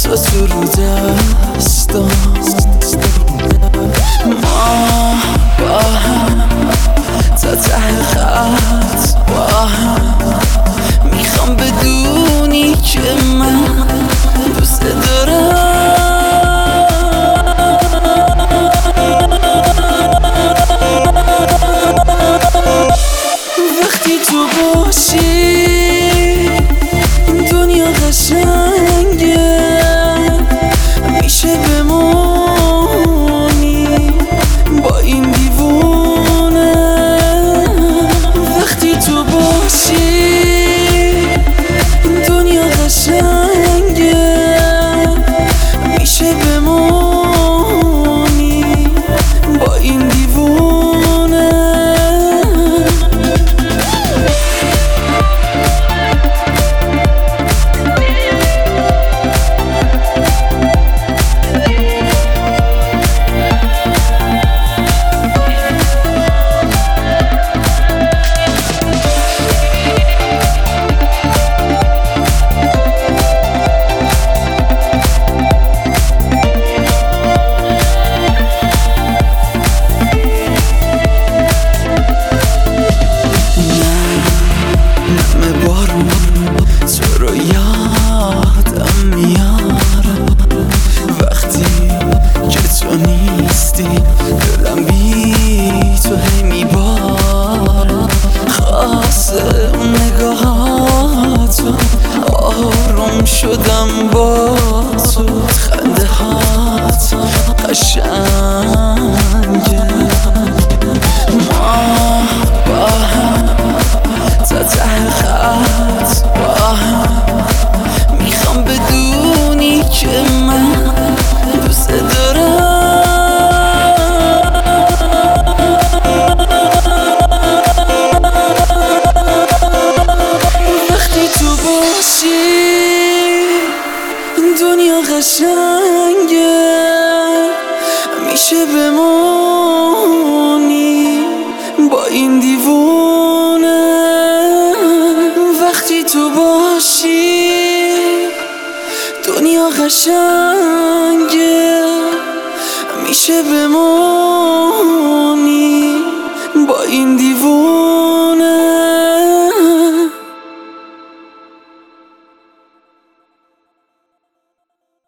تو رو دستم، ما با هم تا ته خط با هم. میخوام بدونی که من دوست دارم. وقتی تو باشی دنیا قشنگه، میشه بمونی با این دیوونه. وقتی تو باشی دنیا قشنگه، میشه بمونی با این دیوونه. تو رو یادم میاره وقتی که تو نیستی، دلم بی تو هی میباره. خاصه اون نگاهاتو، آروم شدم با تو. خنده هات قشنگه، ما با هم تا ته خط با هم. میخوام بدونی که من دوست دارم. وقتی تو باشی دنیا قشنگه، میشه بمونی با این دیوونه. وقتی تو باشی دنیا قشنگه، میشه بمونی با این دیوونه.